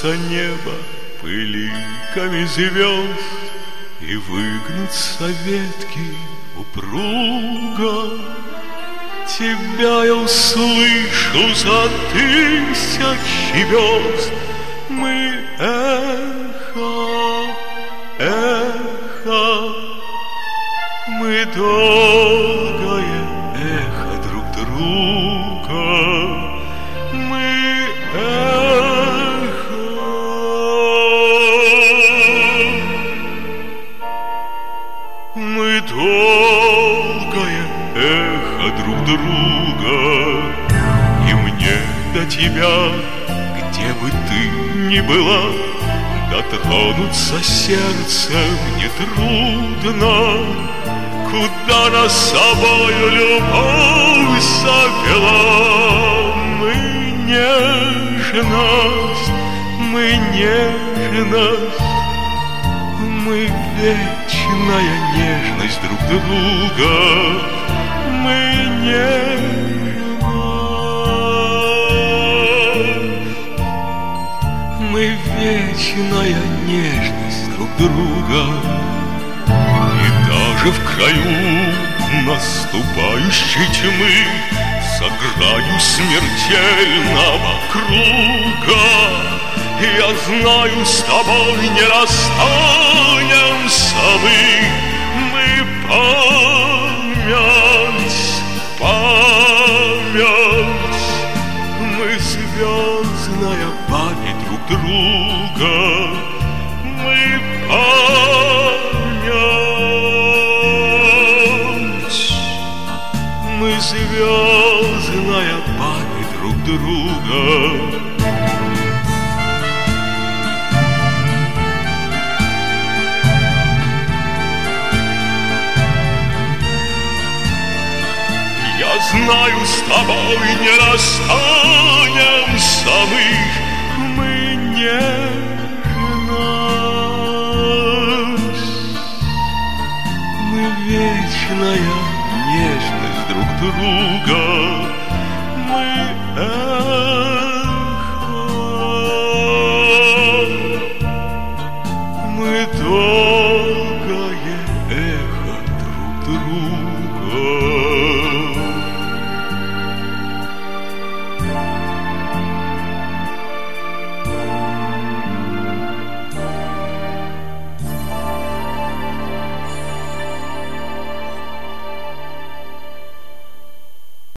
коснется неба пылинками звезд, и выгнутся ветки упруго. Тебя я услышу за тысячи верст. Мы эхо, эхо, мы долгое эхо друг друга. Мы эхо. Мы долгое эхо друг друга. И мне до тебя, где бы ты ни была, дотронуться сердцем нетрудно. Куда нас с собою любовь завела? Мы нежность, мы нежность, мы вечная нежность друг друга. Мы нежность, мы вечная нежность друг друга. И даже в краю наступающей тьмы, за гранью смертельного круга, я знаю, с тобой не расстанемся мы память, память, мы звездная память друг друга. Мы память, мы звездная память друг друга. Знаю, с тобой не расстанемся мы не